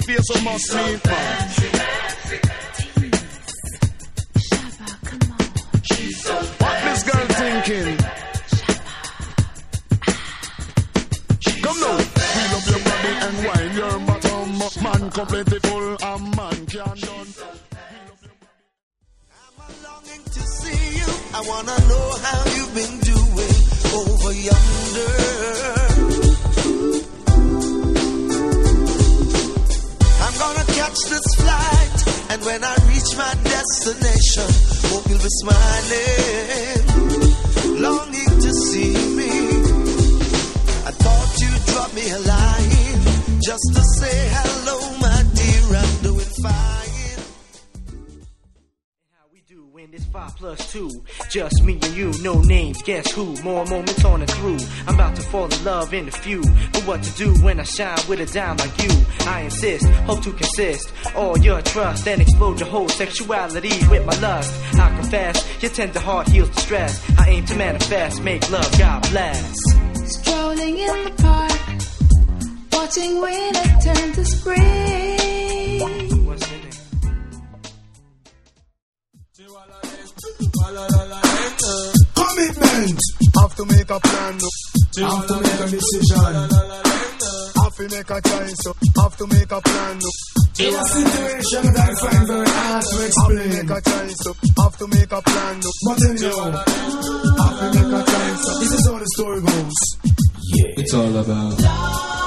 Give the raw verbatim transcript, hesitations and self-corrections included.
face so must meet man. What this girl thinking? Come now, feel up your body and wind your bottom. Man completely full and man can't done. I'm longing to see you. I wanna know how you've been doing over yonder. I'm gonna catch this flight, and when I reach my destination, hope you'll be smiling, longing to see me. I thought you'd drop me a line just to say hello, my dear. I'm doing fine. How we do when it's five plus two, just me and you, no names, guess who? More moments on and through. I'm about to fall in love in a few, but what to do when I shine with a dime like you? I insist, hope to consist all your trust and explode your whole sexuality with my lust. I confess, your tender heart heals the stress. I aim to manifest, make love, God bless. Strolling in the park, watching winter turn to spring. What's in it? Commitment. Have to make a plan. Have to make a decision. Have to make a choice. Have to make a plan. In a situation that I find very hard to explain. Have to make a choice. Have to make a plan. But anyhow, have to make a choice. This is how the story goes. Yeah. It's all about